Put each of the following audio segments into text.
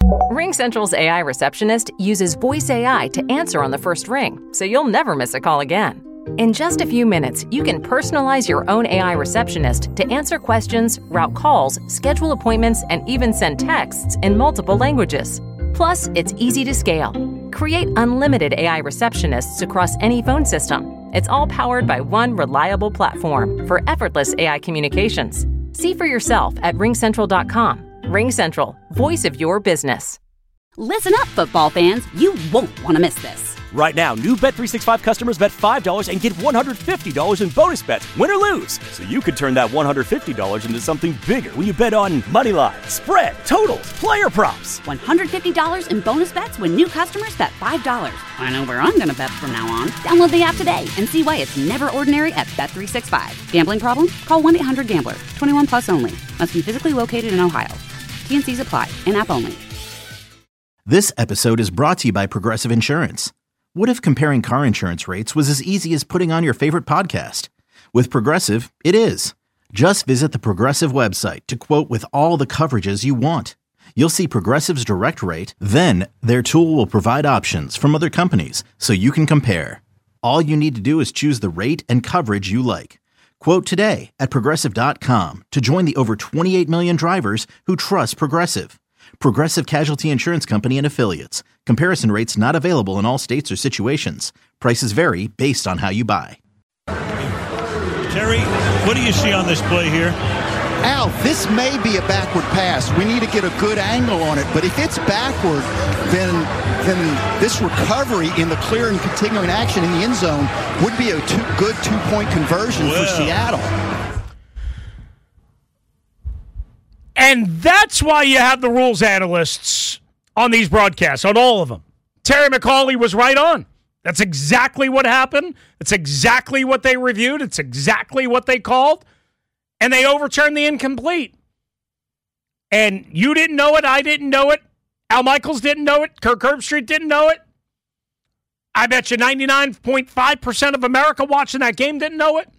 RingCentral's AI receptionist uses voice AI to answer on the first ring, so you'll never miss a call again. In just a few minutes, you can personalize your own AI receptionist to answer questions, route calls, schedule appointments, and even send texts in multiple languages. Plus, it's easy to scale. Create unlimited AI receptionists across any phone system. It's all powered by one reliable platform for effortless AI communications. See for yourself at ringcentral.com. RingCentral, voice of your business. Listen up, football fans. You won't want to miss this. Right now, new Bet365 customers bet $5 and get $150 in bonus bets, win or lose. So you could turn that $150 into something bigger when you bet on moneyline, spread, totals, player props. $150 in bonus bets when new customers bet $5. I know where I'm going to bet from now on. Download the app today and see why it's never ordinary at Bet365. Gambling problem? Call 1-800-GAMBLER. 21 plus only. Must be physically located in Ohio. T&Cs apply. In-app only. This episode is brought to you by Progressive Insurance. What if comparing car insurance rates was as easy as putting on your favorite podcast? With Progressive, it is. Just visit the Progressive website to quote with all the coverages you want. You'll see Progressive's direct rate, then their tool will provide options from other companies so you can compare. All you need to do is choose the rate and coverage you like. Quote today at Progressive.com to join the over 28 million drivers who trust Progressive. Progressive Casualty Insurance Company and Affiliates. Comparison rates not available in all states or situations. Prices vary based on how you buy. Terry, what do you see on this play here? Al, this may be a backward pass. We need to get a good angle on it. But if it's backward, then this recovery in the clear and continuing action in the end zone would be a good two-point conversion for Seattle. And that's why you have the rules analysts on these broadcasts, on all of them. Terry McAuley was right on. That's exactly what happened. It's exactly what they reviewed. It's exactly what they called. And they overturned the incomplete. And you didn't know it. I didn't know it. Al Michaels didn't know it. Kirk Herbstreit didn't know it. I bet you 99.5% of America watching that game didn't know it.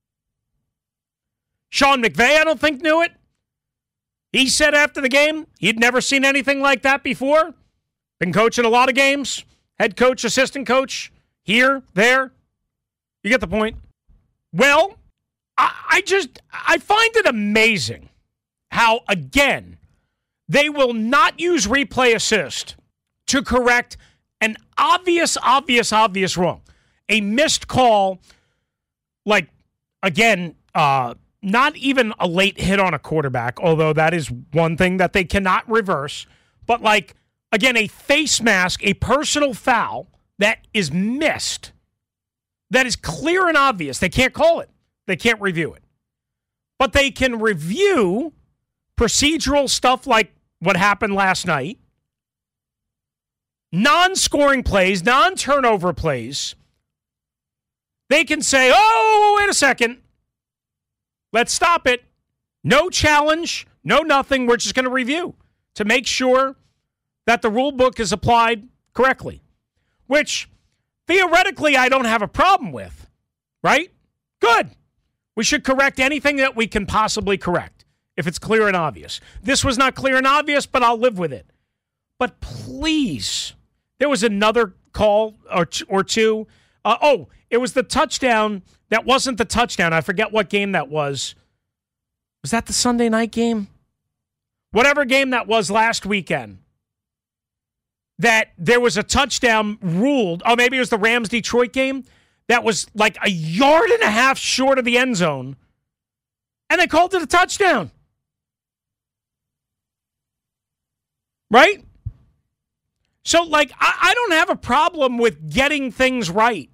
Sean McVay, I don't think, knew it. He said after the game he'd never seen anything like that before. Been coaching a lot of games. Head coach, assistant coach, here, there. You get the point. Well, I find it amazing how, again, they will not use replay assist to correct an obvious wrong. A missed call, like, again, not even a late hit on a quarterback, although that is one thing that they cannot reverse. But, like, again, a face mask, a personal foul that is missed, that is clear and obvious. They can't call it. They can't review it. But they can review procedural stuff like what happened last night, non-scoring plays, non-turnover plays. They can say, oh, wait a second. Let's stop it. No challenge, no nothing. We're just going to review to make sure that the rule book is applied correctly, which theoretically I don't have a problem with, right? Good. We should correct anything that we can possibly correct if it's clear and obvious. This was not clear and obvious, but I'll live with it. But please, there was another call or two. It was the touchdown. That wasn't the touchdown. I forget what game that was. Was that the Sunday night game? Whatever game that was last weekend. That there was a touchdown ruled. Oh, maybe it was the Rams-Detroit game. That was like a yard and a half short of the end zone. And they called it a touchdown. Right? So, like, I don't have a problem with getting things right.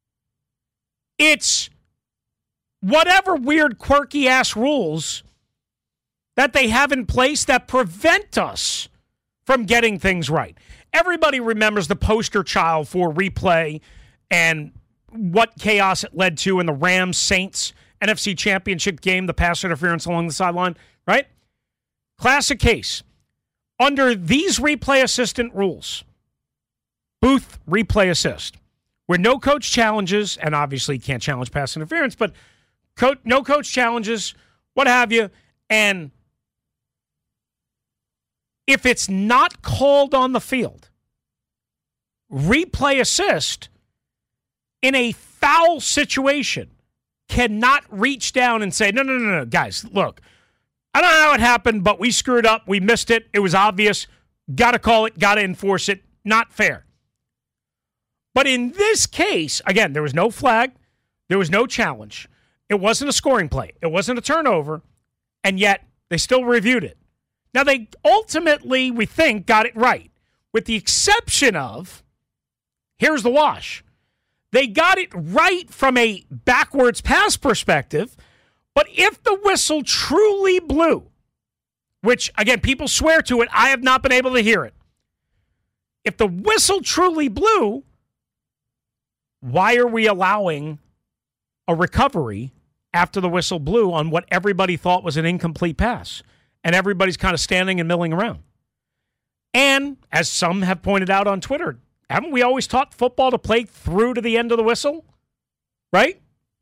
It's whatever weird, quirky-ass rules that they have in place that prevent us from getting things right. Everybody remembers the poster child for replay and what chaos it led to in the Rams-Saints NFC Championship game, the pass interference along the sideline, right? Classic case. Under these replay assistant rules, booth replay assist, where no coach challenges, and obviously can't challenge pass interference, but no coach challenges, what have you, and if it's not called on the field, replay assist in a foul situation cannot reach down and say, no, guys, look, I don't know how it happened, but we screwed up. We missed it. It was obvious. Got to call it. Got to enforce it. Not fair. But in this case, again, there was no flag. There was no challenge. It wasn't a scoring play. It wasn't a turnover. And yet, they still reviewed it. Now, they ultimately, we think, got it right. With the exception of, here's the wash. They got it right from a backwards pass perspective, but if the whistle truly blew, which, again, people swear to it, I have not been able to hear it. If the whistle truly blew, why are we allowing a recovery after the whistle blew on what everybody thought was an incomplete pass? And everybody's kind of standing and milling around. And, as some have pointed out on Twitter, haven't we always taught football to play through to the end of the whistle? Right?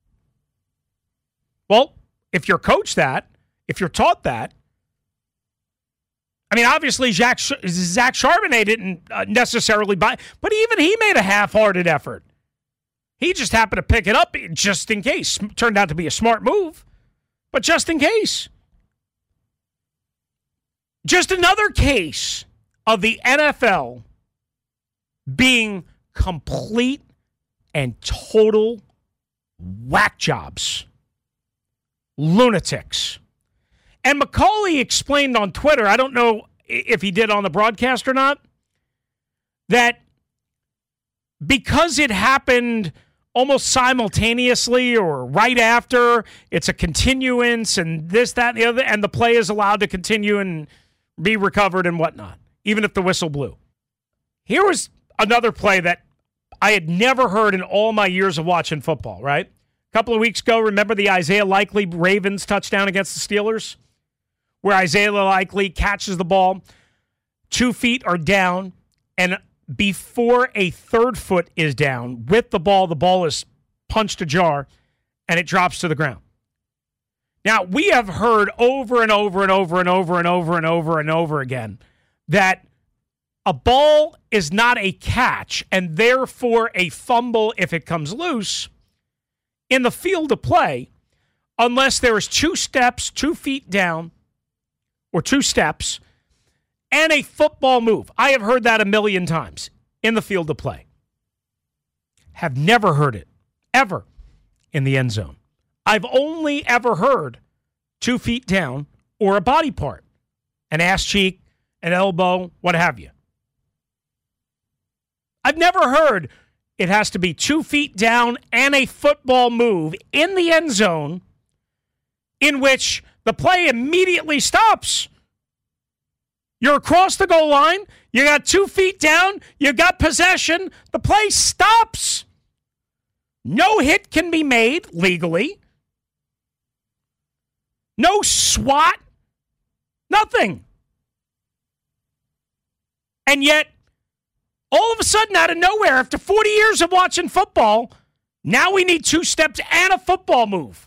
Well, if you're coached that, if you're taught that, I mean, obviously, Zach Charbonnet didn't necessarily buy, but even he made a half-hearted effort. He just happened to pick it up just in case. Turned out to be a smart move, but just in case. Just another case of the NFL being complete and total whack jobs. Lunatics. And McCauley explained on Twitter, I don't know if he did on the broadcast or not, that because it happened almost simultaneously or right after, it's a continuance and this, that, and the other, and the play is allowed to continue and be recovered and whatnot, even if the whistle blew. Here was another play that I had never heard in all my years of watching football, right? A couple of weeks ago, remember the Isaiah Likely Ravens touchdown against the Steelers? Where Isaiah Likely catches the ball, 2 feet are down, and before a third foot is down, with the ball is punched ajar, and it drops to the ground. Now, we have heard over and over and over and over and over and over and over again that a ball is not a catch and therefore a fumble if it comes loose in the field of play unless there is 2 steps, 2 feet down, or 2 steps, and a football move. I have heard that a million times in the field of play. Have never heard it, ever, in the end zone. I've only ever heard 2 feet down or a body part, an ass cheek, an elbow, what have you. I've never heard it has to be 2 feet down and a football move in the end zone in which the play immediately stops. You're across the goal line. You got 2 feet down. You got possession. The play stops. No hit can be made legally. No SWAT. Nothing. And yet, all of a sudden, out of nowhere, after 40 years of watching football, now we need 2 steps and a football move.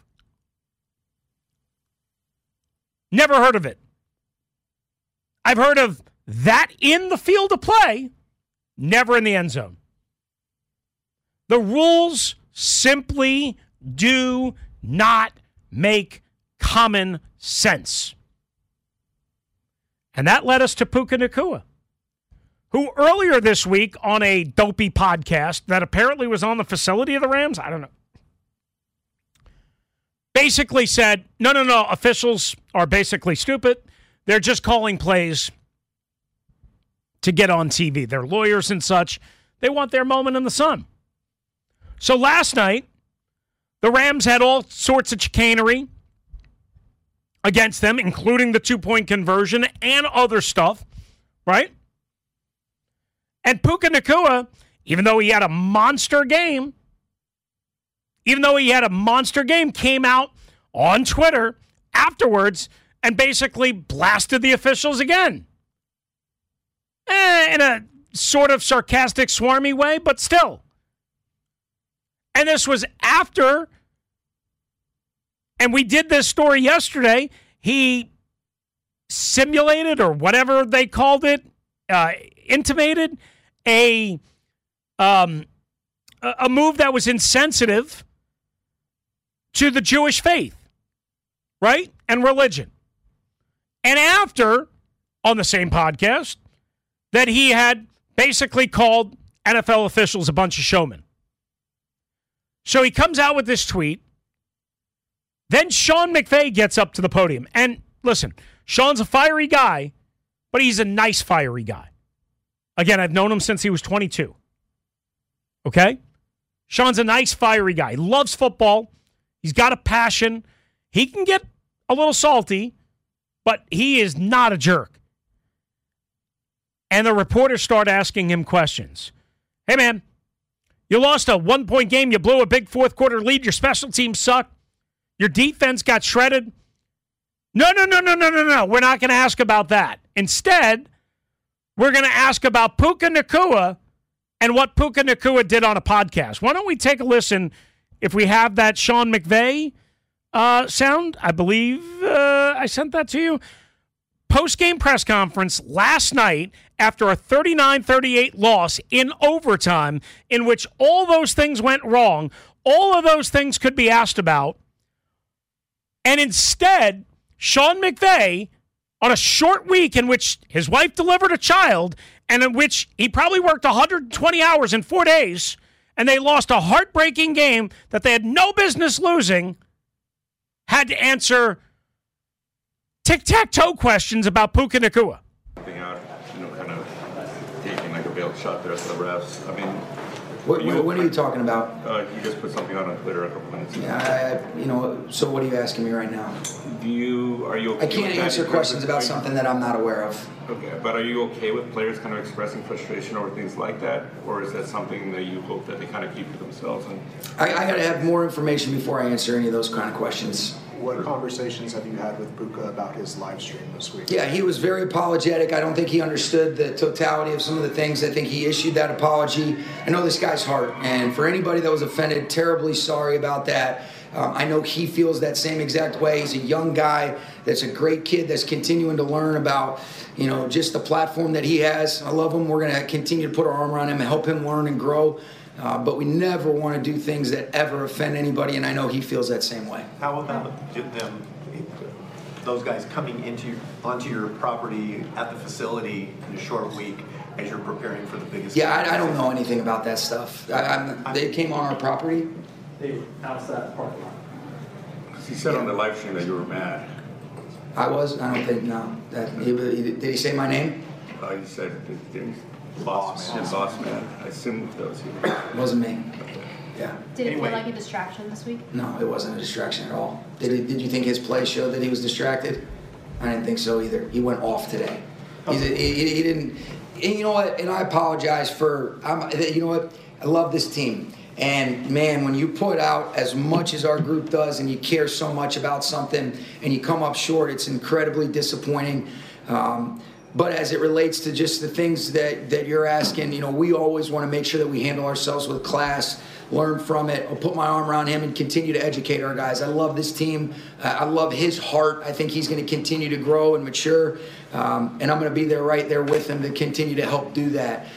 Never heard of it. I've heard of that in the field of play, never in the end zone. The rules simply do not make common sense. And that led us to Puka Nacua, who earlier this week on a dopey podcast that apparently was on the facility of the Rams, I don't know, basically said, no, officials are basically stupid. They're just calling plays to get on TV. They're lawyers and such. They want their moment in the sun. So last night, the Rams had all sorts of chicanery against them, including the 2-point conversion and other stuff, right? And Puka Nacua, even though he had a monster game, came out on Twitter afterwards and basically blasted the officials again. In a sort of sarcastic, swarmy way, but still. And this was after, and we did this story yesterday, he simulated, or whatever they called it, intimated a move that was insensitive to the Jewish faith, right, and religion. And after, on the same podcast, that he had basically called NFL officials a bunch of showmen. So he comes out with this tweet. Then Sean McVay gets up to the podium. And listen, Sean's a fiery guy, but he's a nice fiery guy. Again, I've known him since he was 22. Okay? Sean's a nice fiery guy. He loves football. He's got a passion. He can get a little salty, but he is not a jerk. And the reporters start asking him questions. Hey, man, you lost a 1-point game. You blew a big fourth-quarter lead. Your special teams suck. Your defense got shredded. No. We're not going to ask about that. Instead, we're going to ask about Puka Nacua and what Puka Nacua did on a podcast. Why don't we take a listen if we have that Sean McVay sound? I believe I sent that to you. Post-game press conference last night after a 39-38 loss in overtime in which all those things went wrong. All of those things could be asked about. And instead, Sean McVay, on a short week in which his wife delivered a child and in which he probably worked 120 hours in 4 days, and they lost a heartbreaking game that they had no business losing, had to answer tic-tac-toe questions about Puka Nacua. Out, kind of taking like a veiled shot there at the refs. I mean, what are you talking about? You just put something out on Twitter a couple minutes ago. Yeah, so what are you asking me right now? Are you okay? I can't answer questions about something that I'm not aware of. Okay, but are you okay with players kind of expressing frustration over things like that? Or is that something that you hope that they kind of keep to themselves? I got to have more information before I answer any of those kind of questions. What conversations have you had with Puka about his live stream this week? Yeah, he was very apologetic. I don't think he understood the totality of some of the things. I think he issued that apology. I know this guy's heart, and for anybody that was offended, terribly sorry about that. I know he feels that same exact way. He's a young guy that's a great kid that's continuing to learn about, just the platform that he has. I love him. We're going to continue to put our arm around him and help him learn and grow. But we never want to do things that ever offend anybody, and I know he feels that same way. How about those guys coming onto your property at the facility in a short week as you're preparing for the biggest? Yeah, I don't know anything about that stuff. They came on our property. They were outside the parking lot. He said on the live stream that you were mad. I was? I don't think, no. Did he say my name? He said, boss man. I assume that was you. It wasn't me. Yeah. Did it feel like a distraction this week? No, it wasn't a distraction at all. Did you think his play showed that he was distracted? I didn't think so either. He went off today. He didn't. And you know what? And I apologize for. You know what? I love this team. And man, when you put out as much as our group does, and you care so much about something, and you come up short, it's incredibly disappointing. But as it relates to just the things that you're asking, we always want to make sure that we handle ourselves with class, learn from it. I'll put my arm around him and continue to educate our guys. I love this team. I love his heart. I think he's going to continue to grow and mature. And I'm going to be there right there with him to continue to help do that.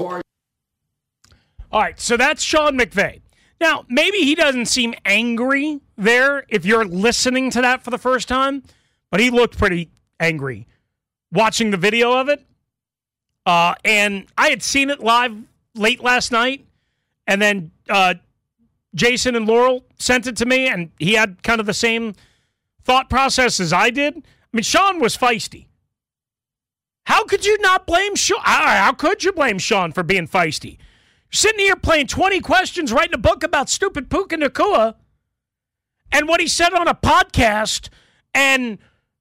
All right, so that's Sean McVay. Now, maybe he doesn't seem angry there if you're listening to that for the first time, but he looked pretty angry watching the video of it. And I had seen it live late last night, and then Jason and Laurel sent it to me, and he had kind of the same thought process as I did. I mean, Sean was feisty. How could you not blame Sean? How could you blame Sean for being feisty? You're sitting here playing 20 questions, writing a book about stupid Puka Nacua, and what he said on a podcast, and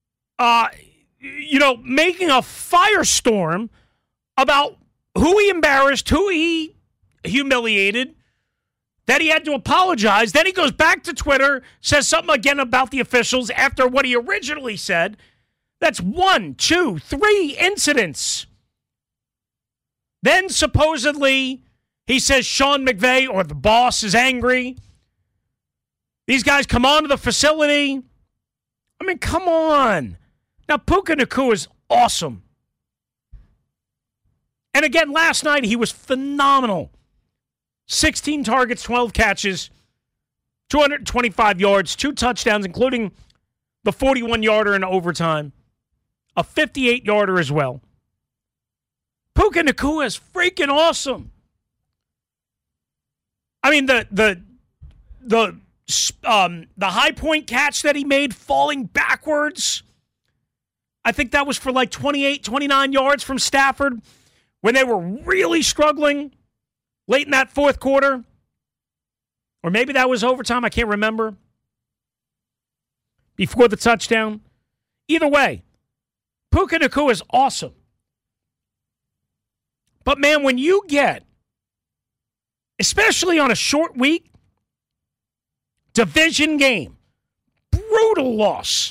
making a firestorm about who he embarrassed, who he humiliated, that he had to apologize. Then he goes back to Twitter, says something again about the officials after what he originally said. That's 1, 2, 3 incidents. Then supposedly he says Sean McVay or the boss is angry. These guys come onto the facility. I mean, come on. Now, Puka Nacua is awesome. And again, last night he was phenomenal. 16 targets, 12 catches, 225 yards, 2 touchdowns, including the 41-yarder in overtime, a 58-yarder as well. Puka Nacua is freaking awesome. I mean, the high point catch that he made falling backwards, I think that was for like 28, 29 yards from Stafford when they were really struggling late in that fourth quarter. Or maybe that was overtime, I can't remember. Before the touchdown. Either way, Puka Nacua is awesome. But man, when you get, especially on a short week, division game, brutal loss.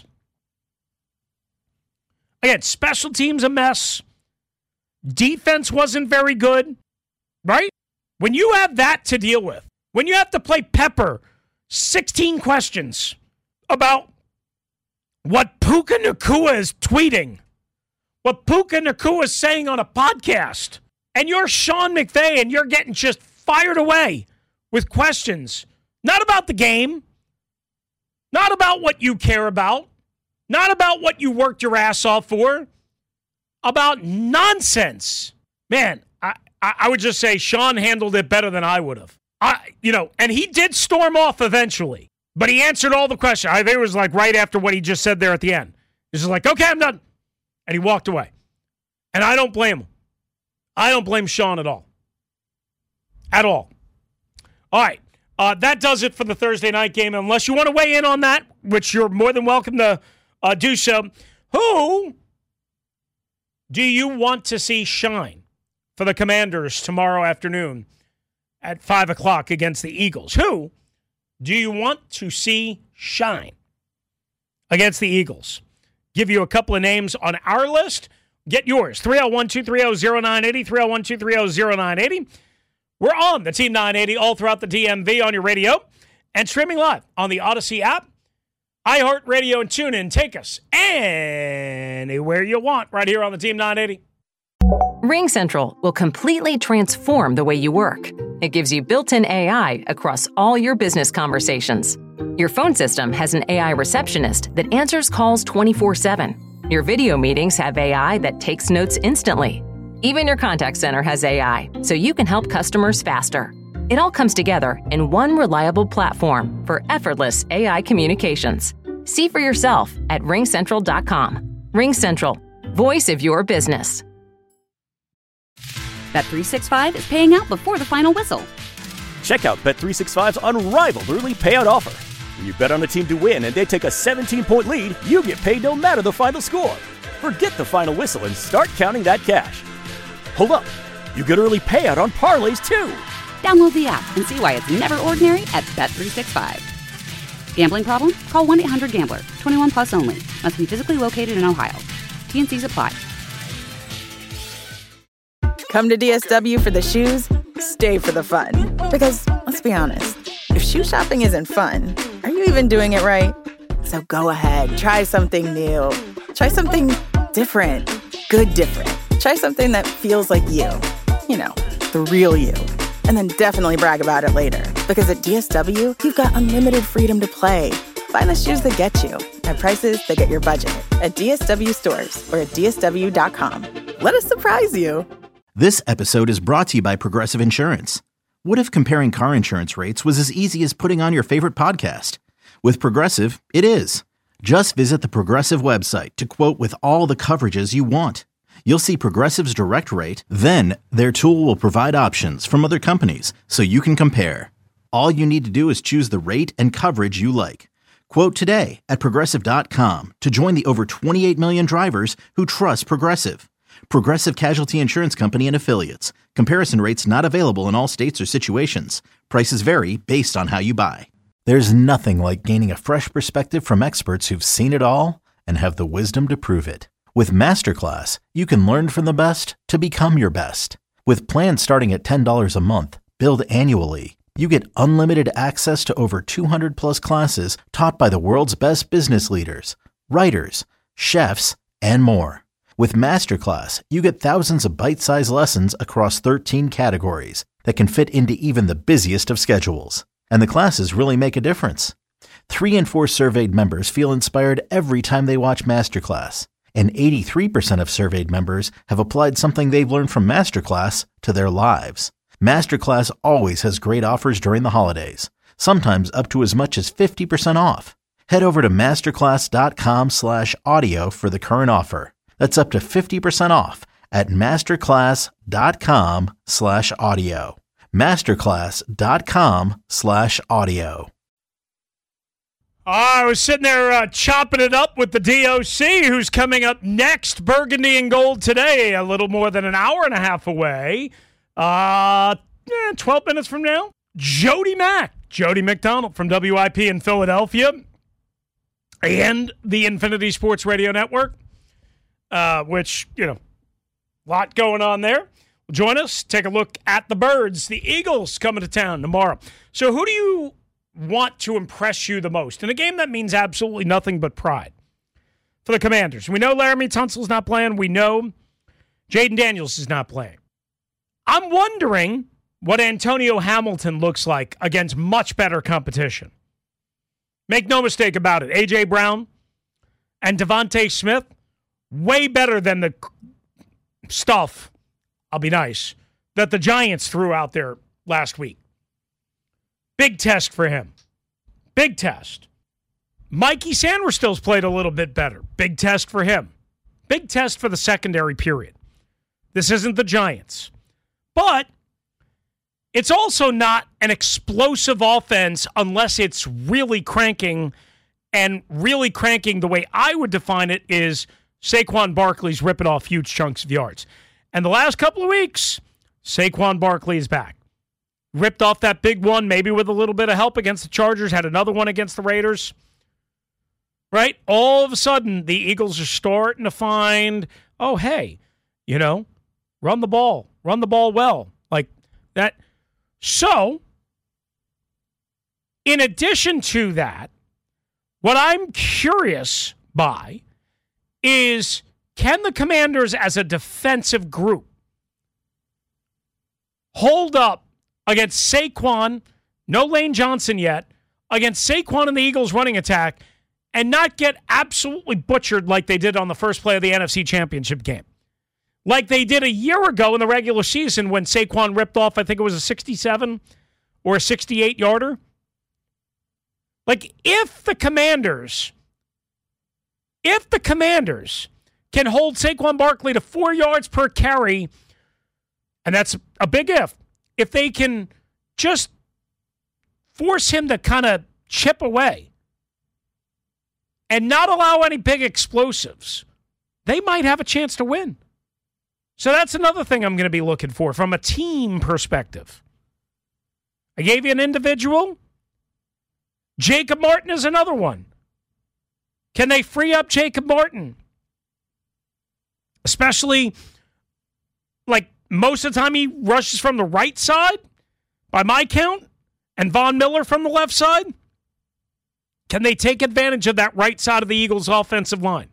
Again, special teams a mess. Defense wasn't very good, right? When you have that to deal with, when you have to play Pepper 16 questions about what Puka Nacua is tweeting, what Puka Nacua is saying on a podcast, and you're Sean McVay and you're getting just fired away with questions, not about the game, not about what you care about, not about what you worked your ass off for, about nonsense. Man, I would just say Sean handled it better than I would have. And he did storm off eventually, but he answered all the questions. I think it was like right after what he just said there at the end. He's just like, okay, I'm done. And he walked away. And I don't blame him. I don't blame Sean at all. At all. All right. That does it for the Thursday night game. Unless you want to weigh in on that, which you're more than welcome to do so. Who do you want to see shine for the Commanders tomorrow afternoon at 5 o'clock against the Eagles? Who do you want to see shine against the Eagles? Give you a couple of names on our list. Get yours. 301-230-0980, 301-230-0980. We're on the Team 980 all throughout the DMV on your radio and streaming live on the Odyssey app, iHeartRadio, and TuneIn. Take us anywhere you want right here on the Team 980. RingCentral will completely transform the way you work. It gives you built-in AI across all your business conversations. Your phone system has an AI receptionist that answers calls 24/7. Your video meetings have AI that takes notes instantly. Even your contact center has AI, so you can help customers faster. It all comes together in one reliable platform for effortless AI communications. See for yourself at RingCentral.com. RingCentral, voice of your business. Bet365 is paying out before the final whistle. Check out Bet365's unrivaled early payout offer. When you bet on a team to win and they take a 17-point lead, you get paid no matter the final score. Forget the final whistle and start counting that cash. Hold up. You get early payout on parlays, too. Download the app and see why it's never ordinary at Bet365. Gambling problem? Call 1-800-GAMBLER. 21 plus only. Must be physically located in Ohio. T&Cs apply. Come to DSW for the shoes, stay for the fun. Because, let's be honest, if shoe shopping isn't fun, are you even doing it right? So go ahead, try something new. Try something different. Good different. Try something that feels like you. You know, the real you. And then definitely brag about it later. Because at DSW, you've got unlimited freedom to play. Find the shoes that get you at prices that get your budget at DSW stores or at DSW.com. Let us surprise you. This episode is brought to you by Progressive Insurance. What if comparing car insurance rates was as easy as putting on your favorite podcast? With Progressive, it is. Just visit the Progressive website to quote with all the coverages you want. You'll see Progressive's direct rate, then their tool will provide options from other companies so you can compare. All you need to do is choose the rate and coverage you like. Quote today at Progressive.com to join the over 28 million drivers who trust Progressive. Progressive Casualty Insurance Company and Affiliates. Comparison rates not available in all states or situations. Prices vary based on how you buy. There's nothing like gaining a fresh perspective from experts who've seen it all and have the wisdom to prove it. With Masterclass, you can learn from the best to become your best. With plans starting at $10 a month, billed annually, you get unlimited access to over 200 plus classes taught by the world's best business leaders, writers, chefs, and more. With Masterclass, you get thousands of bite-sized lessons across 13 categories that can fit into even the busiest of schedules. And the classes really make a difference. 3 in 4 surveyed members feel inspired every time they watch Masterclass. And 83% of surveyed members have applied something they've learned from Masterclass to their lives. Masterclass always has great offers during the holidays, sometimes up to as much as 50% off. Head over to masterclass.com/audio for the current offer. That's up to 50% off at masterclass.com/audio. masterclass.com/audio. I was sitting there chopping it up with the DOC, who's coming up next. Burgundy and Gold today, a little more than an hour and a half away. 12 minutes from now. Jody McDonald from WIP in Philadelphia and the Infinity Sports Radio Network, which, a lot going on there. Join us, take a look at the Birds. The Eagles coming to town tomorrow. So who do you want to impress you the most in a game that means absolutely nothing but pride for the Commanders? We know Laramie Tunsil's not playing. We know Jaden Daniels is not playing. I'm wondering what Antonio Hamilton looks like against much better competition. Make no mistake about it. A.J. Brown and Devontae Smith, way better than the stuff, I'll be nice, that the Giants threw out there last week. Big test for him. Big test. Mikey Sanders played a little bit better. Big test for him. Big test for the secondary period. This isn't the Giants. But it's also not an explosive offense unless it's really cranking. And really cranking, the way I would define it, is Saquon Barkley's ripping off huge chunks of yards. And the last couple of weeks, Saquon Barkley is back. Ripped off that big one, maybe with a little bit of help against the Chargers, had another one against the Raiders. Right? All of a sudden, the Eagles are starting to find, oh, hey, run the ball well. Like that. So, in addition to that, what I'm curious by is, can the Commanders as a defensive group hold up against Saquon, no Lane Johnson yet, against Saquon and the Eagles running attack, and not get absolutely butchered like they did on the first play of the NFC Championship game? Like they did a year ago in the regular season when Saquon ripped off, I think it was a 67 or a 68-yarder. Like, if the Commanders can hold Saquon Barkley to 4 yards per carry, and that's a big if they can just force him to kind of chip away and not allow any big explosives, they might have a chance to win. So that's another thing I'm going to be looking for from a team perspective. I gave you an individual. Jacob Martin is another one. Can they free up Jacob Martin? Especially, like, most of the time he rushes from the right side, by my count, and Von Miller from the left side. Can they take advantage of that right side of the Eagles' offensive line?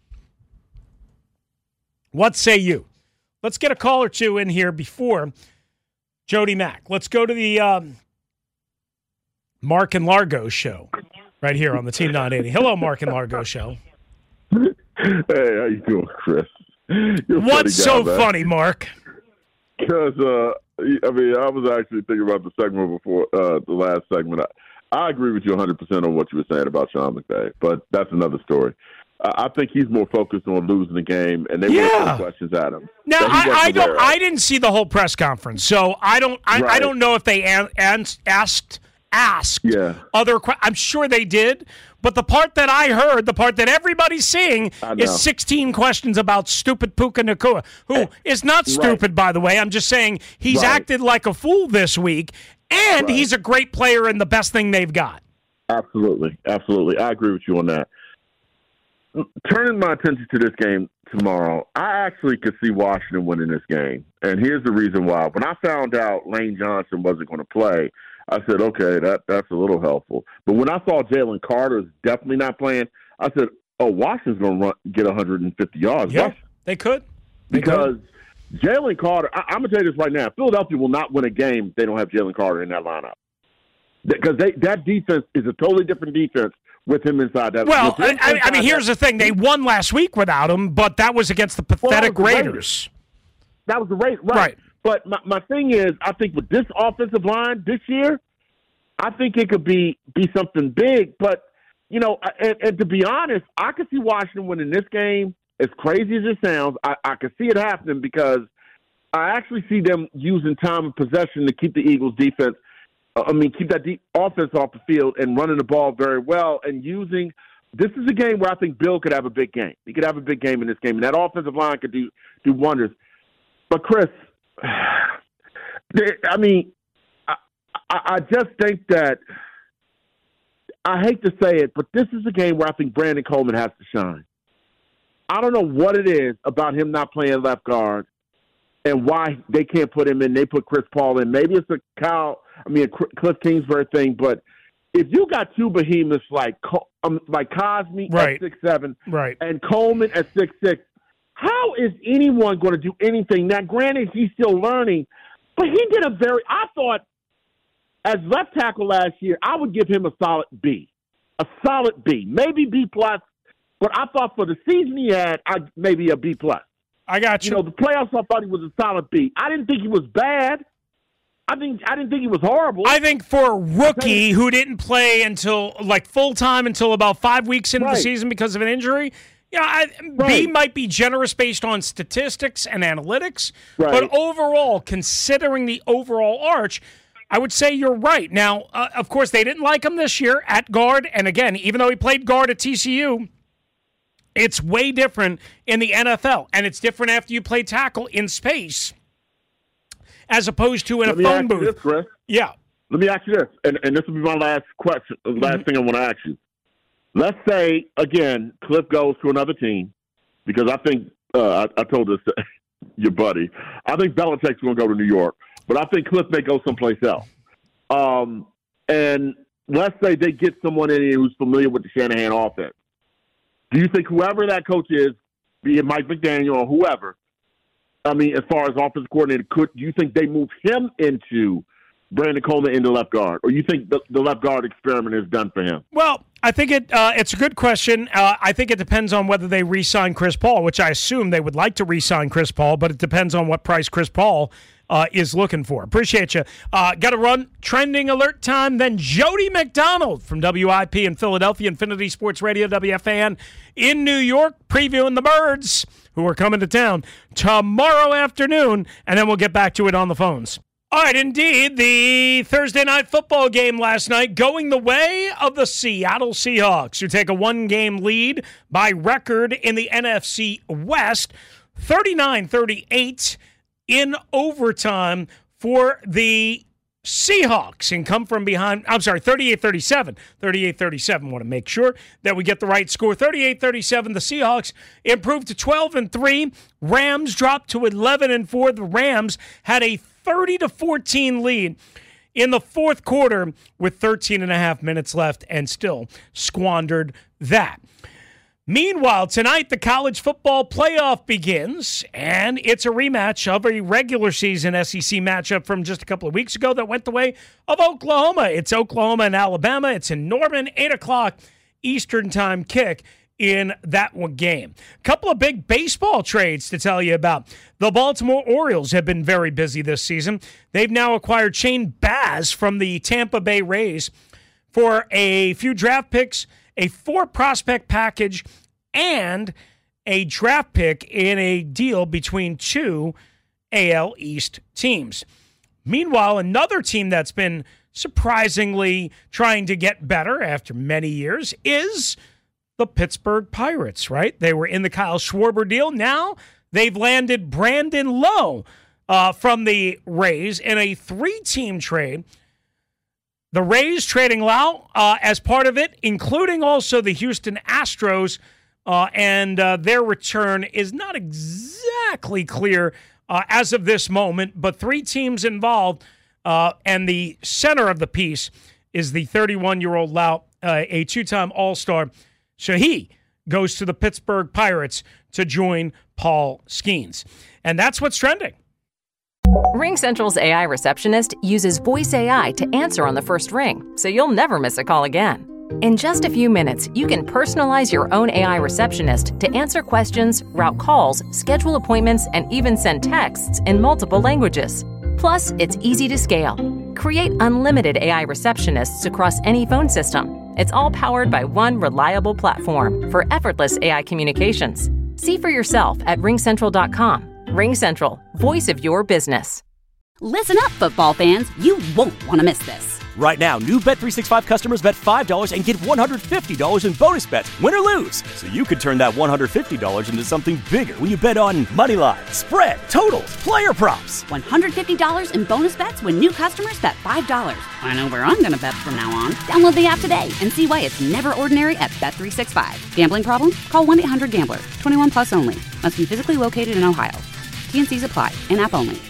What say you? Let's get a call or two in here before Jody Mack. Let's go to the Mark and Largo show right here on the Team 980. Hello, Mark and Largo show. Hey, how you doing, Chris? What's so funny, Mark? Because, I was actually thinking about the segment before, the last segment. I agree with you 100% on what you were saying about Sean McVay, but that's another story. I think he's more focused on losing the game, and they want to throw questions at him. Now, I didn't see the whole press conference, so I don't know if they asked other questions. I'm sure they did, but the part that I heard, the part that everybody's seeing, is 16 questions about stupid Puka Nacua, who is not stupid, by the way. I'm just saying he's acted like a fool this week, and he's a great player and the best thing they've got. Absolutely. I agree with you on that. Turning my attention to this game tomorrow, I actually could see Washington winning this game. And here's the reason why. When I found out Lane Johnson wasn't going to play, I said, okay, that's a little helpful. But when I saw Jalen Carter's definitely not playing, I said, Washington's going to get 150 yards. Yeah, they could. Because Jalen Carter, I'm going to tell you this right now, Philadelphia will not win a game if they don't have Jalen Carter in that lineup. Because that defense is a totally different defense with him inside that. Well, I mean, here's the thing. They won last week without him, but that was against the pathetic Raiders. That was the Raiders. Right. But my thing is, I think with this offensive line this year, I think it could be something big. But, you know, and to be honest, I could see Washington winning this game. As crazy as it sounds, I could see it happening because I actually see them using time of possession to keep the Eagles' defense. Keep that offense off the field and running the ball very well and using – this is a game where I think Bill could have a big game. He could have a big game in this game, and that offensive line could do wonders. But, Chris, I just think that – I hate to say it, but this is a game where I think Brandon Coleman has to shine. I don't know what it is about him not playing left guard and why they can't put him in. They put Chris Paul in. Maybe it's a Cliff Kingsbury thing, but if you got two behemoths like Cosme at 6'7", and Coleman at 6'6", how is anyone going to do anything? Now, granted, he's still learning, but he did I thought, as left tackle last year, I would give him a solid B, maybe B+. But I thought for the season he had, maybe a B+. I got you. You know, the playoffs, I thought he was a solid B. I didn't think he was bad. I didn't think he was horrible. I think for a rookie who didn't play until full-time until about 5 weeks into the season because of an injury, B might be generous based on statistics and analytics. Right. But overall, considering the overall arch, I would say you're right. Now, of course, they didn't like him this year at guard. And again, even though he played guard at TCU, it's way different in the NFL, and it's different after you play tackle in space as opposed to in a phone booth. This, Chris. Yeah. Let me ask you this, and this will be my last question, the last thing I want to ask you. Let's say, again, Cliff goes to another team, because I think, I told this to your buddy, I think Belichick's going to go to New York, but I think Cliff may go someplace else. And let's say they get someone in here who's familiar with the Shanahan offense. Do you think whoever that coach is, be it Mike McDaniel or whoever, as far as offensive coordinator, do you think they move him into Brandon Coleman into left guard? Or you think the left guard experiment is done for him? Well, I think it's a good question. I think it depends on whether they re-sign Chris Paul, which I assume they would like to re-sign Chris Paul, but it depends on what price Chris Paul is looking for. Appreciate you. Got to run trending alert time. Then Jody McDonald from WIP in Philadelphia, Infinity Sports Radio, WFAN in New York, previewing the Birds who are coming to town tomorrow afternoon, and then we'll get back to it on the phones. All right, indeed, the Thursday night football game last night going the way of the Seattle Seahawks, who take a one-game lead by record in the NFC West, 39-38 in overtime for the Seahawks, and come from behind. I'm sorry, 38-37. 38-37. Want to make sure that we get the right score. 38-37. The Seahawks improved to 12-3. Rams dropped to 11-4. The Rams had a 30-14 lead in the fourth quarter with 13 and a half minutes left and still squandered that. Meanwhile, tonight the college football playoff begins, and it's a rematch of a regular season SEC matchup from just a couple of weeks ago that went the way of Oklahoma. It's Oklahoma and Alabama. It's in Norman, 8 o'clock Eastern time kick in that one game. A couple of big baseball trades to tell you about. The Baltimore Orioles have been very busy this season. They've now acquired Shane Baz from the Tampa Bay Rays for a few draft picks, a 4-prospect package, and a draft pick in a deal between two AL East teams. Meanwhile, another team that's been surprisingly trying to get better after many years is the Pittsburgh Pirates, right? They were in the Kyle Schwarber deal. Now they've landed Brandon Lowe from the Rays in a 3-team trade. The Rays trading Lowe as part of it, including also the Houston Astros, and their return is not exactly clear as of this moment, but 3 teams involved, and the center of the piece is the 31-year-old Lowe, a 2-time All-Star. So he goes to the Pittsburgh Pirates to join Paul Skeens. And that's what's trending. RingCentral's AI receptionist uses voice AI to answer on the first ring, so you'll never miss a call again. In just a few minutes, you can personalize your own AI receptionist to answer questions, route calls, schedule appointments, and even send texts in multiple languages. Plus, it's easy to scale. Create unlimited AI receptionists across any phone system. It's all powered by one reliable platform for effortless AI communications. See for yourself at ringcentral.com. RingCentral, voice of your business. Listen up, football fans. You won't want to miss this. Right now, new Bet365 customers bet $5 and get $150 in bonus bets, win or lose. So you could turn that $150 into something bigger when you bet on moneyline, spread, totals, player props. $150 in bonus bets when new customers bet $5. I know where I'm going to bet from now on. Download the app today and see why it's never ordinary at Bet365. Gambling problem? Call 1-800-GAMBLER. 21 plus only. Must be physically located in Ohio. T&Cs apply. In-app only.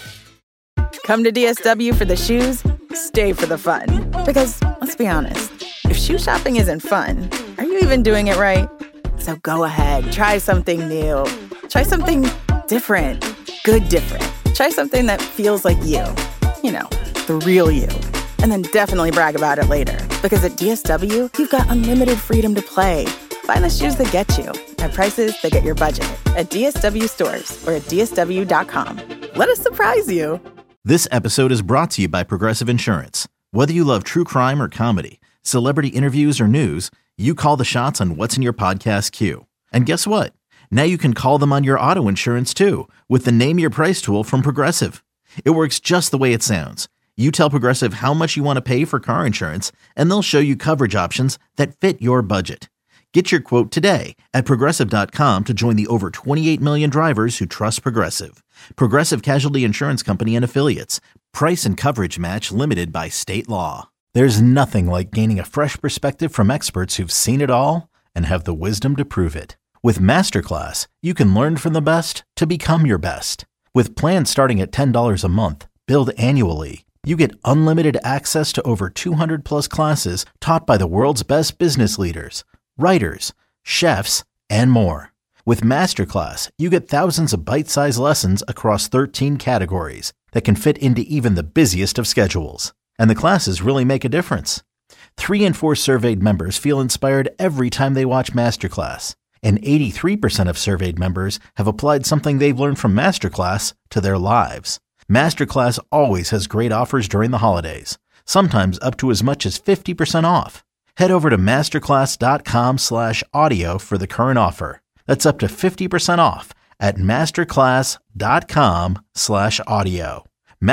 Come to DSW for the shoes, stay for the fun. Because, let's be honest, if shoe shopping isn't fun, are you even doing it right? So go ahead, try something new. Try something different. Good different. Try something that feels like you. You know, the real you. And then definitely brag about it later. Because at DSW, you've got unlimited freedom to play. Find the shoes that get you at prices that get your budget at DSW stores or at DSW.com. Let us surprise you. This episode is brought to you by Progressive Insurance. Whether you love true crime or comedy, celebrity interviews or news, you call the shots on what's in your podcast queue. And guess what? Now you can call them on your auto insurance too with the Name Your Price tool from Progressive. It works just the way it sounds. You tell Progressive how much you want to pay for car insurance, and they'll show you coverage options that fit your budget. Get your quote today at Progressive.com to join the over 28 million drivers who trust Progressive. Progressive Casualty Insurance Company and Affiliates. Price and coverage match limited by state law. There's nothing like gaining a fresh perspective from experts who've seen it all and have the wisdom to prove it. With Masterclass, you can learn from the best to become your best. With plans starting at $10 a month, billed annually, you get unlimited access to over 200 plus classes taught by the world's best business leaders, writers, chefs, and more. With Masterclass, you get thousands of bite-sized lessons across 13 categories that can fit into even the busiest of schedules. And the classes really make a difference. 3 in 4 surveyed members feel inspired every time they watch Masterclass. And 83% of surveyed members have applied something they've learned from Masterclass to their lives. Masterclass always has great offers during the holidays, sometimes up to as much as 50% off. Head over to masterclass.com/audio for the current offer. That's up to 50% off at masterclass.com/audio.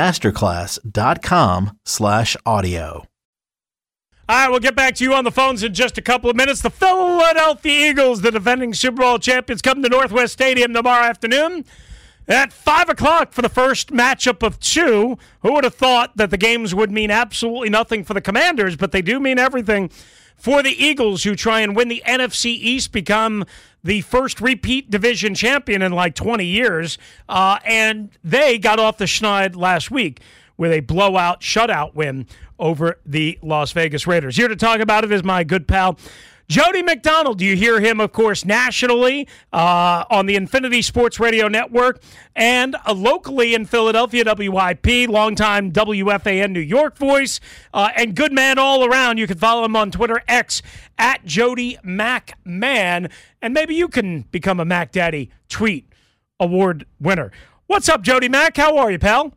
masterclass.com/audio. All right, we'll get back to you on the phones in just a couple of minutes. The Philadelphia Eagles, the defending Super Bowl champions, come to Northwest Stadium tomorrow afternoon at 5 o'clock for the first matchup of 2. Who would have thought that the games would mean absolutely nothing for the Commanders, but they do mean everything for the Eagles, who try and win the NFC East, become the first repeat division champion in like 20 years. And they got off the schneid last week with a blowout shutout win over the Las Vegas Raiders. Here to talk about it is my good pal, Jody McDonald. You hear him, of course, nationally on the Infinity Sports Radio Network and locally in Philadelphia, WIP, longtime WFAN New York voice, and good man all around. You can follow him on Twitter, X, at Jody MacMan, and maybe you can become a Mac Daddy Tweet Award winner. What's up, Jody Mac? How are you, pal?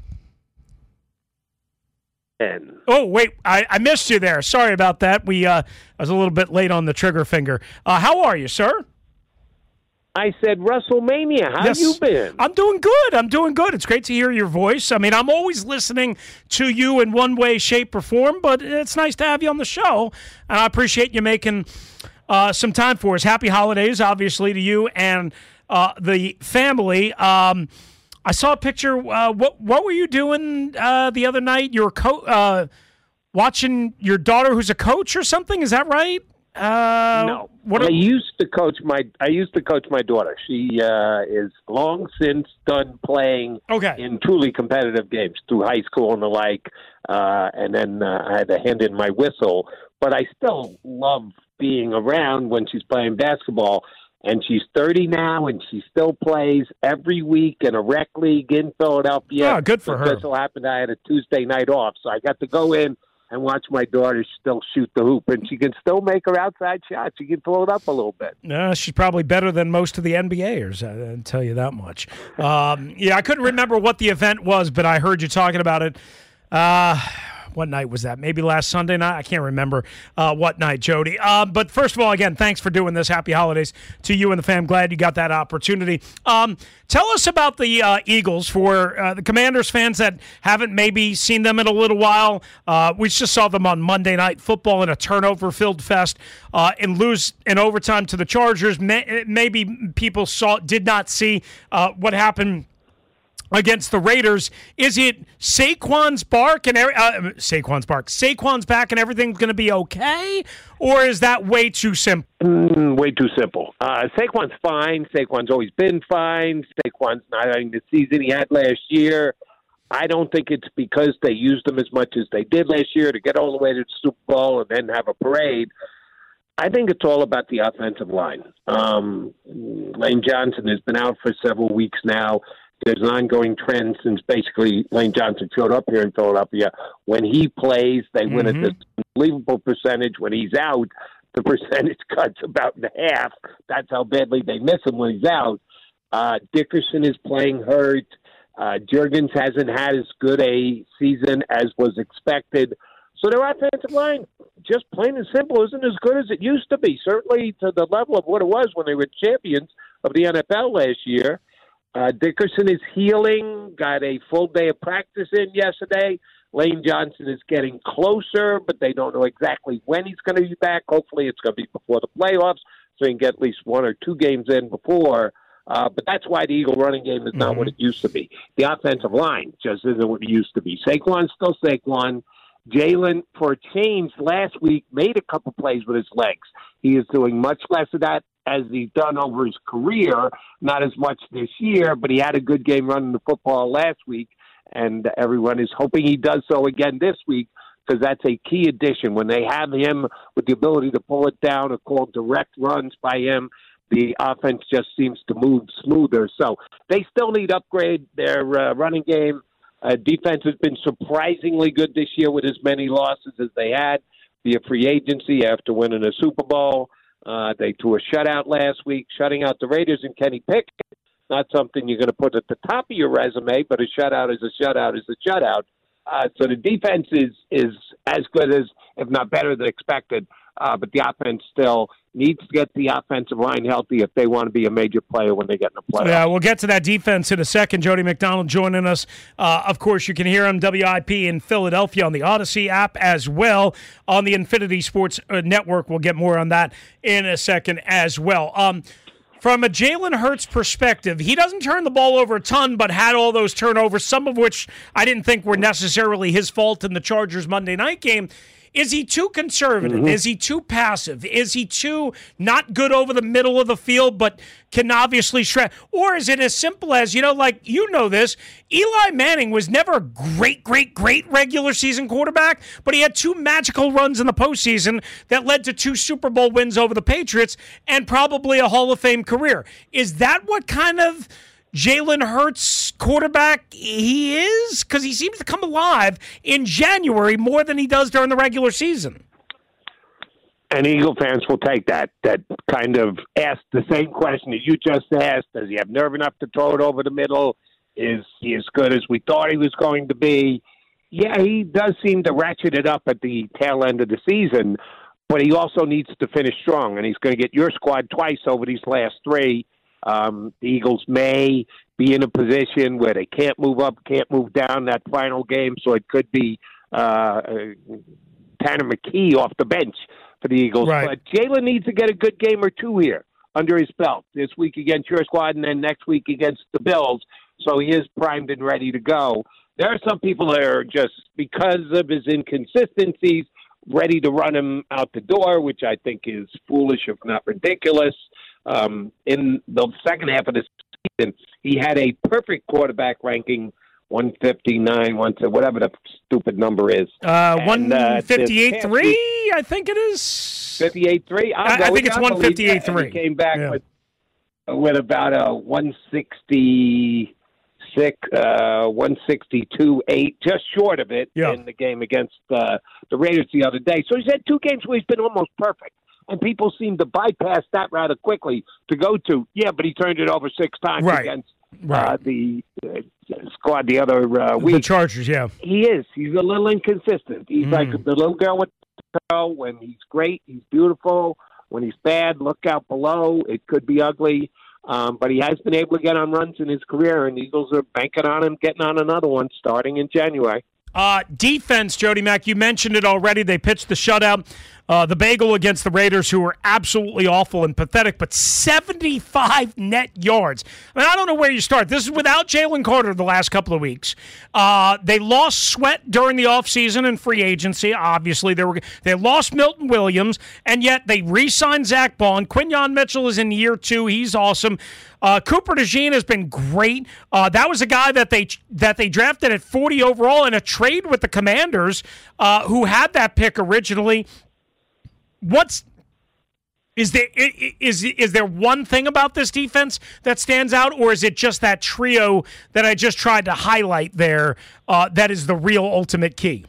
Oh, wait, I missed you there. Sorry about that. I was a little bit late on the trigger finger. How are you, sir? I said WrestleMania. How you been? I'm doing good. It's great to hear your voice. I mean, I'm always listening to you in one way, shape, or form, but it's nice to have you on the show, and I appreciate you making some time for us. Happy holidays, obviously, to you and the family. I saw a picture. What were you doing the other night? You were watching your daughter, who's a coach or something. Is that right? No. I used to coach my daughter. She is long since done playing in truly competitive games through high school and the like. And then I had to hand in my whistle. But I still love being around when she's playing basketball. And she's 30 now, and she still plays every week in a rec league in Philadelphia. Oh, good for her. Just so happened I had a Tuesday night off, so I got to go in and watch my daughter still shoot the hoop, and she can still make her outside shot. She can throw it up a little bit. She's probably better than most of the NBAers, I'll tell you that much. I couldn't remember what the event was, but I heard you talking about it. What night was that? Maybe last Sunday night? I can't remember what night, Jody. But first of all, again, thanks for doing this. Happy holidays to you and the fam. Glad you got that opportunity. Tell us about the Eagles for the Commanders fans that haven't maybe seen them in a little while. We just saw them on Monday Night Football in a turnover-filled fest and lose in overtime to the Chargers. Maybe people did not see what happened against the Raiders. Is it Saquon's back and everything's going to be okay, or is that way too simple? Way too simple. Saquon's fine. Saquon's always been fine. Saquon's not having the season he had last year. I don't think it's because they used him as much as they did last year to get all the way to the Super Bowl and then have a parade. I think it's all about the offensive line. Lane Johnson has been out for several weeks now. There's an ongoing trend since basically Lane Johnson showed up here in Philadelphia. When he plays, they win at this unbelievable percentage. When he's out, the percentage cuts about in half. That's how badly they miss him when he's out. Dickerson is playing hurt. Juergens hasn't had as good a season as was expected. So their offensive line, just plain and simple, isn't as good as it used to be. Certainly to the level of what it was when they were champions of the NFL last year. Dickerson is healing, got a full day of practice in yesterday. Lane Johnson is getting closer, but they don't know exactly when he's going to be back. Hopefully it's going to be before the playoffs, so he can get at least 1 or 2 games in before. But that's why the Eagle running game is not what it used to be. The offensive line just isn't what it used to be. Saquon's still Saquon. Jalen, for a change, last week made a couple plays with his legs. He is doing much less of that as he's done over his career, not as much this year, but he had a good game running the football last week, and everyone is hoping he does so again this week because that's a key addition. When they have him with the ability to pull it down or call direct runs by him, the offense just seems to move smoother. So they still need to upgrade their running game. Defense has been surprisingly good this year with as many losses as they had via free agency after winning a Super Bowl. They threw a shutout last week, shutting out the Raiders and Kenny Pickett. Not something you're going to put at the top of your resume, but a shutout is a shutout is a shutout. So the defense is as good as, if not better than expected, but the offense still needs to get the offensive line healthy if they want to be a major player when they get in the playoffs. Yeah, we'll get to that defense in a second. Jody McDonald joining us. Of course, you can hear him, WIP in Philadelphia, on the Odyssey app as well, on the Infinity Sports Network. We'll get more on that in a second as well. From a Jalen Hurts perspective, he doesn't turn the ball over a ton, but had all those turnovers, some of which I didn't think were necessarily his fault in the Chargers Monday night game. Is he too conservative? Is he too passive? Is he too not good over the middle of the field, but can obviously shred? Or is it as simple as, this, Eli Manning was never a great regular season quarterback, but he had 2 magical runs in the postseason that led to 2 Super Bowl wins over the Patriots and probably a Hall of Fame career. Is that what kind of Jalen Hurts quarterback he is? Because he seems to come alive in January more than he does during the regular season. And Eagle fans will take that kind of ask the same question that you just asked. Does he have nerve enough to throw it over the middle? Is he as good as we thought he was going to be? Yeah, he does seem to ratchet it up at the tail end of the season, but he also needs to finish strong, and he's going to get your squad twice over these last 3. The Eagles may be in a position where they can't move up, can't move down that final game, so it could be Tanner McKee off the bench for the Eagles. Right. But Jalen needs to get a good game or 2 here under his belt this week against your squad and then next week against the Bills, so he is primed and ready to go. There are some people that are just, because of his inconsistencies, ready to run him out the door, which I think is foolish, if not ridiculous. In the second half of the season, he had a perfect quarterback ranking 159, whatever the stupid number is. 158.3, I think it is. 58.3? I think it's 158.3. He came back with about a 162.8, just short of it in the game against the Raiders the other day. So he's had 2 games where he's been almost perfect. And people seem to bypass that rather quickly to go to, but he turned it over 6 times against the squad the other week. The Chargers, He is. He's a little inconsistent. He's like the little girl with the toe. When he's great, he's beautiful. When he's bad, look out below. It could be ugly. But he has been able to get on runs in his career, and Eagles are banking on him getting on another one starting in January. Defense, Jody Mack, you mentioned it already. They pitched the shutout, the bagel against the Raiders, who were absolutely awful and pathetic, but 75 net yards. I mean, I don't know where you start. This is without Jalen Carter the last couple of weeks. They lost Sweat during the offseason and free agency. Obviously, they lost Milton Williams, and yet they re-signed Zach Bond. Quinyon Mitchell is in year 2. He's awesome. Cooper DeJean has been great. That was a guy that they drafted at 40 overall in a trade with the Commanders, who had that pick originally. Is there one thing about this defense that stands out, or is it just that trio that I just tried to highlight there that is the real ultimate key?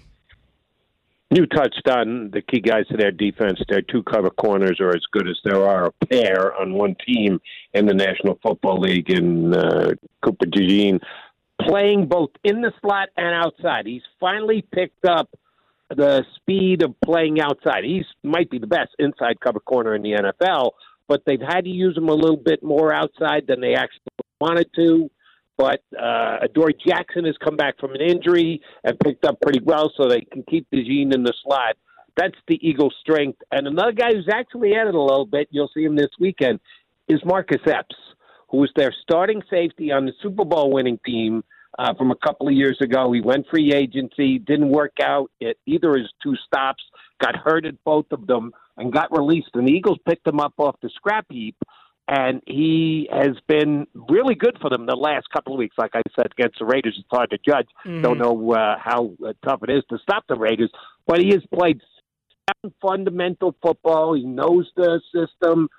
You touched on the key guys to their defense. Their 2 cover corners are as good as there are a pair on one team in the National Football League, in Cooper DeJean, playing both in the slot and outside. He's finally picked up the speed of playing outside. He might be the best inside cover corner in the NFL, but they've had to use him a little bit more outside than they actually wanted to. But Adoree Jackson has come back from an injury and picked up pretty well, so they can keep DeJean in the slot. That's the Eagles' strength. And another guy who's actually added a little bit, you'll see him this weekend, is Marcus Epps, who was their starting safety on the Super Bowl winning team from a couple of years ago. He went free agency, didn't work out at either of his 2 stops, got hurt at both of them, and got released. And the Eagles picked him up off the scrap heap. And he has been really good for them the last couple of weeks. Like I said, against the Raiders, it's hard to judge. Don't know how tough it is to stop the Raiders. But he has played fundamental football. He knows the system.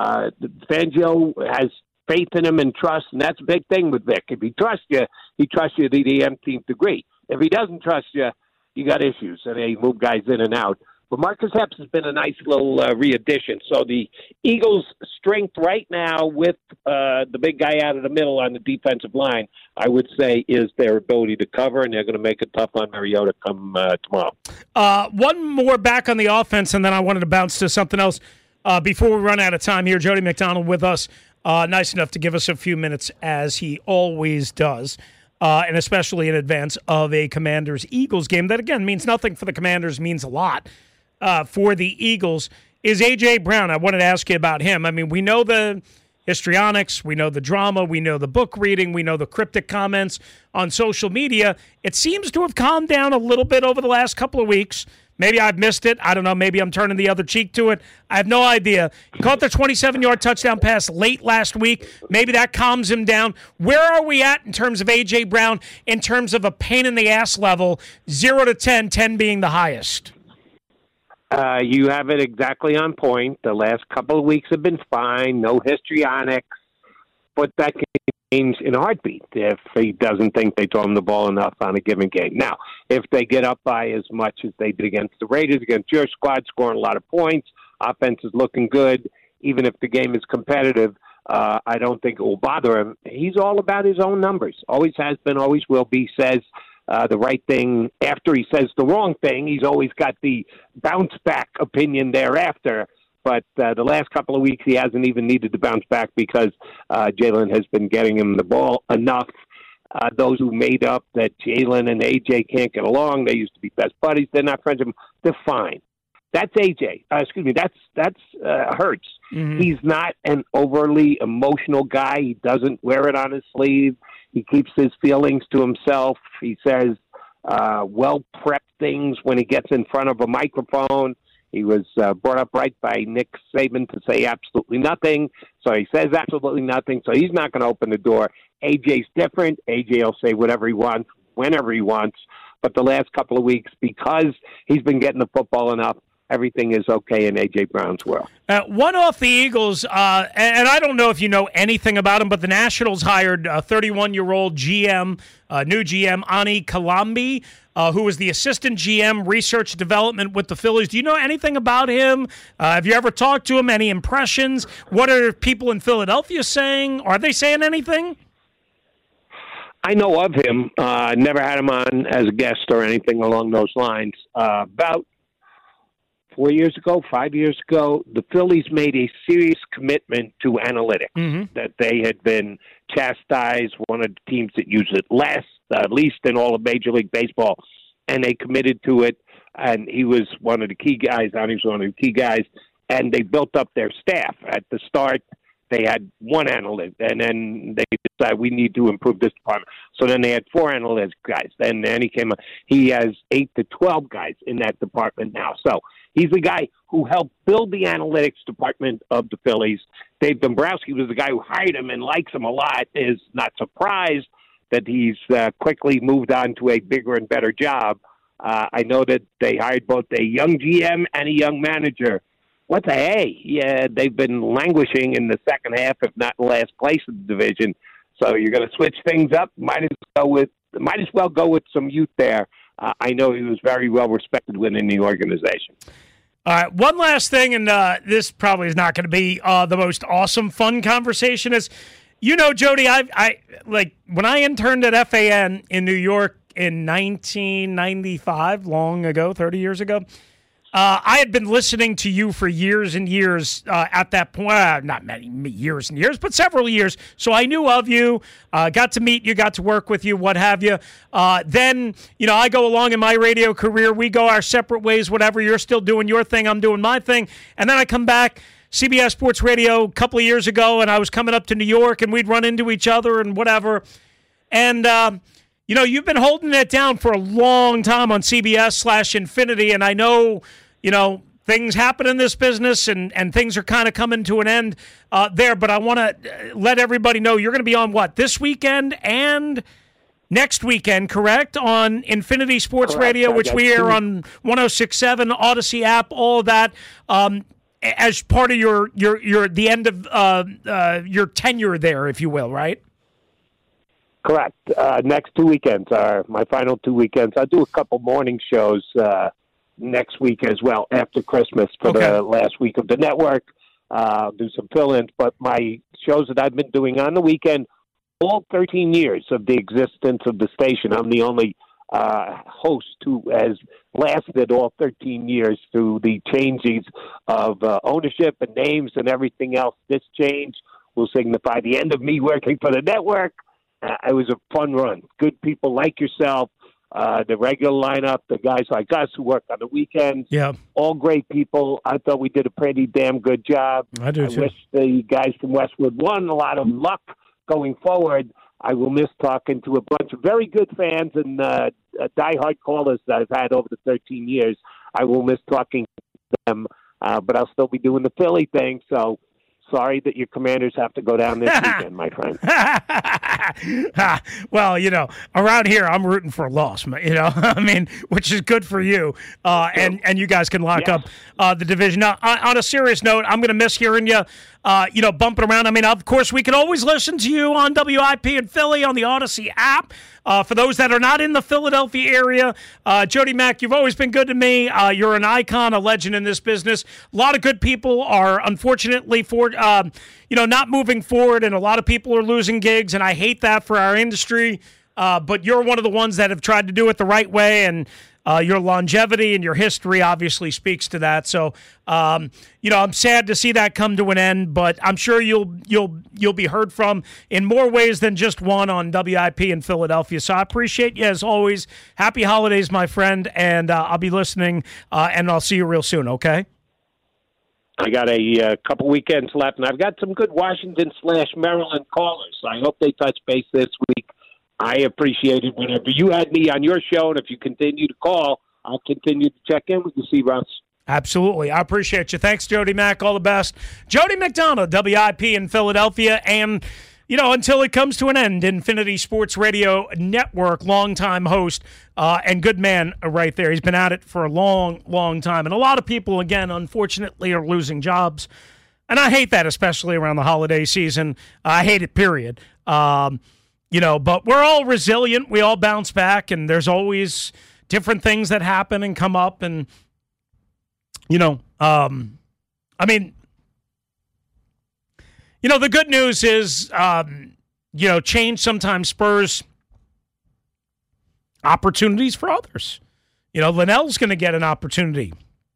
Fangio has faith in him and trust, and that's a big thing with Vic. If he trusts you, he trusts you to the nth degree. If he doesn't trust you, you got issues, and they move guys in and out. But Marcus Epps has been a nice little re-addition. So the Eagles' strength right now with the big guy out of the middle on the defensive line, I would say, is their ability to cover, and they're going to make it tough on Mariota come tomorrow. One more back on the offense, and then I wanted to bounce to something else before we run out of time here. Jody McDonald with us, nice enough to give us a few minutes, as he always does. And especially in advance of a Commanders-Eagles game that, again, means nothing for the Commanders, means a lot for the Eagles, is A.J. Brown. I wanted to ask you about him. I mean, we know the histrionics, we know the drama, we know the book reading, we know the cryptic comments on social media. It seems to have calmed down a little bit over the last couple of weeks. Maybe I've missed it. I don't know. Maybe I'm turning the other cheek to it. I have no idea. He caught the 27-yard touchdown pass late last week. Maybe that calms him down. Where are we at in terms of A.J. Brown, in terms of a pain-in-the-ass level, 0 to 10, 10 being the highest? You have it exactly on point. The last couple of weeks have been fine. No histrionics. But that can change in a heartbeat if he doesn't think they throw him the ball enough on a given game. Now, if they get up by as much as they did against the Raiders, against your squad, scoring a lot of points, offense is looking good, even if the game is competitive, I don't think it will bother him. He's all about his own numbers. Always has been, always will be. Says the right thing after he says the wrong thing. He's always got the bounce-back opinion thereafter. But the last couple of weeks, he hasn't even needed to bounce back because Jalen has been getting him the ball enough. Those who made up that Jalen and A.J. can't get along, they used to be best buddies, they're not friends. They're fine. That's A.J. That's Hurts. Mm-hmm. He's not an overly emotional guy. He doesn't wear it on his sleeve. He keeps his feelings to himself. He says well-prepped things when he gets in front of a microphone. He was brought up right by Nick Saban to say absolutely nothing. So he says absolutely nothing. So he's not going to open the door. AJ's different. AJ will say whatever he wants, whenever he wants. But the last couple of weeks, because he's been getting the football enough, everything is okay in A.J. Brown's world. One off the Eagles, and I don't know if you know anything about him, but the Nationals hired a 31-year-old GM, new GM, Ani Kalambi, who was the assistant GM, research development with the Phillies. Do you know anything about him? Have you ever talked to him? Any impressions? What are people in Philadelphia saying? Are they saying anything? I know of him. Never had him on as a guest or anything along those lines. About 5 years ago, the Phillies made a serious commitment to analytics, that they had been chastised, one of the teams that use it less, at least in all of Major League Baseball, and they committed to it, and he was one of the key guys, and they built up their staff. At the start, they had one analyst, and then they decided we need to improve this department. So then they had 4 analytics guys. Then he has 8 to 12 guys in that department now. So he's the guy who helped build the analytics department of the Phillies. Dave Dombrowski was the guy who hired him and likes him a lot, is not surprised that he's quickly moved on to a bigger and better job. I know that they hired both a young GM and a young manager. What's a hey? Yeah, they've been languishing in the second half, if not last place in the division. So you're going to switch things up. Might as well go with some youth there. I know he was very well respected within the organization. All right, one last thing, and this probably is not going to be the most awesome, fun conversation. Is Jody, I like when I interned at FAN in New York in 1995, long ago, 30 years ago. I had been listening to you for years and years at that point, not many years and years, but several years. So I knew of you, got to meet you, got to work with you, what have you. Then, I go along in my radio career. We go our separate ways, whatever. You're still doing your thing. I'm doing my thing. And then I come back, CBS Sports Radio a couple of years ago, and I was coming up to New York, and we'd run into each other and whatever. And, you've been holding it down for a long time on CBS/Infinity, and I know, things happen in this business and things are kind of coming to an end there. But I want to let everybody know you're going to be on this weekend and next weekend, correct? On Infinity Sports Radio, which we air on 106.7, Odyssey app, all of that, as part of your the end of your tenure there, if you will, right? Correct. Next 2 weekends are my final 2 weekends. I do a couple morning shows next week as well after Christmas for the last week of the network. Do some fill-ins, but my shows that I've been doing on the weekend, all 13 years of the existence of the station, I'm the only host who has lasted all 13 years through the changes of ownership and names and everything else. This change will signify the end of me working for the network. It was a fun run. Good people like yourself. The regular lineup, the guys like us who work on the weekends, all great people. I thought we did a pretty damn good job. I do too. Wish the guys from Westwood won. A lot of luck going forward. I will miss talking to a bunch of very good fans and diehard callers that I've had over the 13 years. I will miss talking to them, but I'll still be doing the Philly thing, so sorry that your Commanders have to go down this weekend, my friend. Well, around here, I'm rooting for a loss, I mean, which is good for you. And you guys can lock up the division. Now, on a serious note, I'm going to miss hearing you, bumping around. I mean, of course, we can always listen to you on WIP in Philly on the Odyssey app. For those that are not in the Philadelphia area, Jody Mack, you've always been good to me. You're an icon, a legend in this business. A lot of good people are, unfortunately, not moving forward, and a lot of people are losing gigs, and I hate that for our industry. But you're one of the ones that have tried to do it the right way, and your longevity and your history obviously speaks to that. So, I'm sad to see that come to an end, but I'm sure you'll be heard from in more ways than just one on WIP in Philadelphia. So I appreciate you as always. Happy holidays, my friend, and I'll be listening, and I'll see you real soon, okay? I got a couple weekends left, and I've got some good Washington/Maryland callers. I hope they touch base this week. I appreciate it whenever you had me on your show, and if you continue to call, I'll continue to check in with you, C. Russ. Absolutely. I appreciate you. Thanks, Jody Mack. All the best. Jody McDonough, WIP in Philadelphia, and, until it comes to an end, Infinity Sports Radio Network, longtime host and good man right there. He's been at it for a long, long time. And a lot of people, again, unfortunately, are losing jobs. And I hate that, especially around the holiday season. I hate it, period. But we're all resilient. We all bounce back, and there's always different things that happen and come up. And, the good news is, change sometimes spurs opportunities for others. Linnell's going to get an opportunity,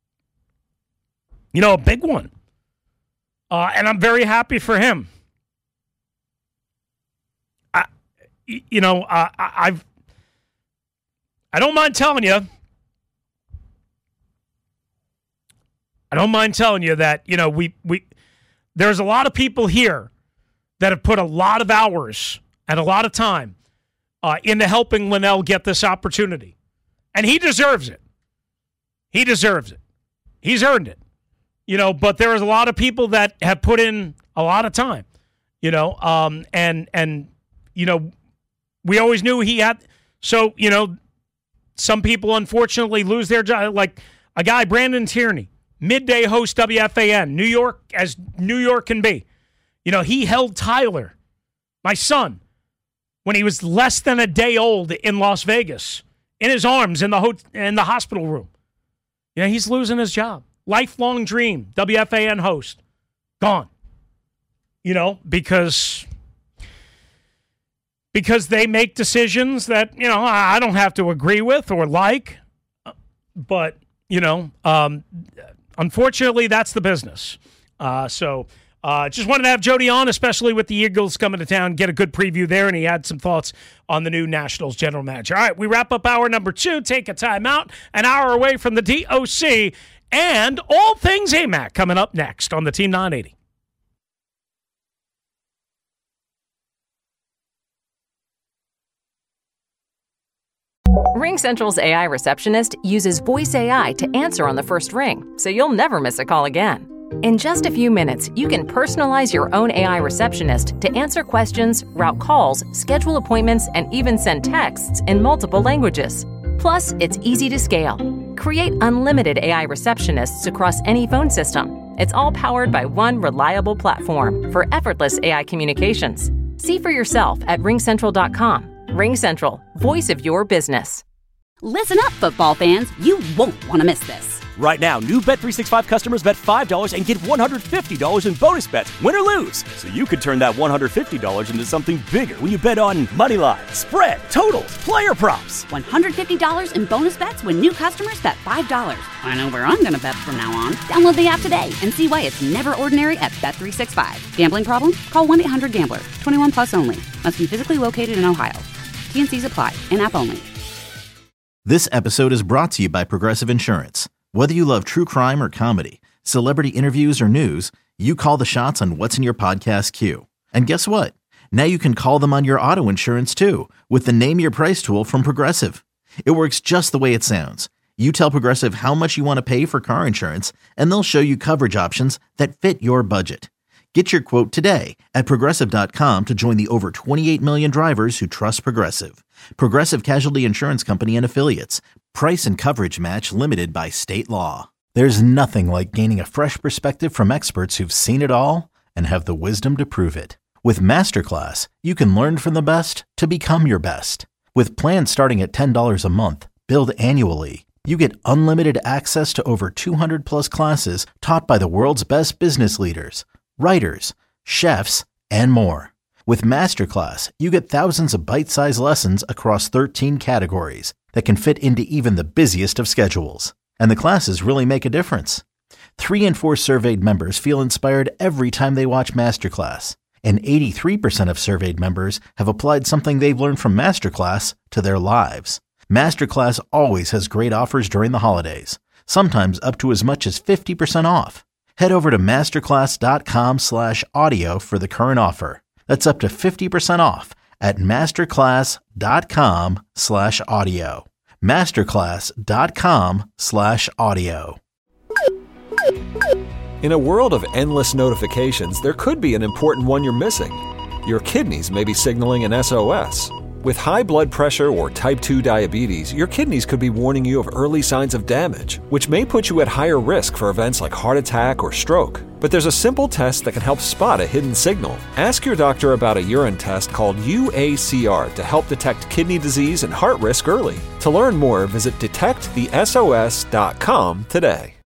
a big one. And I'm very happy for him. I don't mind telling you. That, there's a lot of people here that have put a lot of hours and a lot of time into helping Linnell get this opportunity. And he deserves it. He deserves it. He's earned it. But there is a lot of people that have put in a lot of time, and we always knew he had. So, some people unfortunately lose their job, like a guy, Brandon Tierney, midday host WFAN, New York, as New York can be. He held Tyler, my son, when he was less than a day old in Las Vegas, in his arms in the hospital room. He's losing his job. Lifelong dream, WFAN host, gone. Because they make decisions that, I don't have to agree with or like. But, unfortunately, that's the business. Just wanted to have Jody on, especially with the Eagles coming to town, get a good preview there, and he had some thoughts on the new Nationals general manager. All right, we wrap up hour number 2, take a timeout, an hour away from the DOC, and all things AMAC coming up next on the Team 980. RingCentral's AI receptionist uses voice AI to answer on the first ring, so you'll never miss a call again. In just a few minutes, you can personalize your own AI receptionist to answer questions, route calls, schedule appointments, and even send texts in multiple languages. Plus, it's easy to scale. Create unlimited AI receptionists across any phone system. It's all powered by one reliable platform for effortless AI communications. See for yourself at ringcentral.com. RingCentral, voice of your business. Listen up, football fans. You won't want to miss this. Right now, new Bet365 customers bet $5 and get $150 in bonus bets, win or lose. So you could turn that $150 into something bigger when you bet on moneyline, spread, totals, player props. $150 in bonus bets when new customers bet $5. I know where I'm going to bet from now on. Download the app today and see why it's never ordinary at Bet365. Gambling problem? Call 1-800-GAMBLER. 21 plus only. Must be physically located in Ohio. T&Cs apply. In-app only. This episode is brought to you by Progressive Insurance. Whether you love true crime or comedy, celebrity interviews or news, you call the shots on what's in your podcast queue. And guess what? Now you can call them on your auto insurance too with the Name Your Price tool from Progressive. It works just the way it sounds. You tell Progressive how much you want to pay for car insurance, and they'll show you coverage options that fit your budget. Get your quote today at Progressive.com to join the over 28 million drivers who trust Progressive. Progressive Casualty Insurance Company and Affiliates. Price and coverage match limited by state law. There's nothing like gaining a fresh perspective from experts who've seen it all and have the wisdom to prove it. With Masterclass, you can learn from the best to become your best. With plans starting at $10 a month, billed annually, you get unlimited access to over 200 plus classes taught by the world's best business leaders, writers, chefs, and more. With Masterclass, you get thousands of bite-sized lessons across 13 categories that can fit into even the busiest of schedules. And the classes really make a difference. 3 in 4 surveyed members feel inspired every time they watch Masterclass. And 83% of surveyed members have applied something they've learned from Masterclass to their lives. Masterclass always has great offers during the holidays, sometimes up to as much as 50% off. Head over to masterclass.com/audio for the current offer. That's up to 50% off at masterclass.com/audio. masterclass.com/audio. In a world of endless notifications, there could be an important one you're missing. Your kidneys may be signaling an SOS. With high blood pressure or type 2 diabetes, your kidneys could be warning you of early signs of damage, which may put you at higher risk for events like heart attack or stroke. But there's a simple test that can help spot a hidden signal. Ask your doctor about a urine test called UACR to help detect kidney disease and heart risk early. To learn more, visit detectthesos.com today.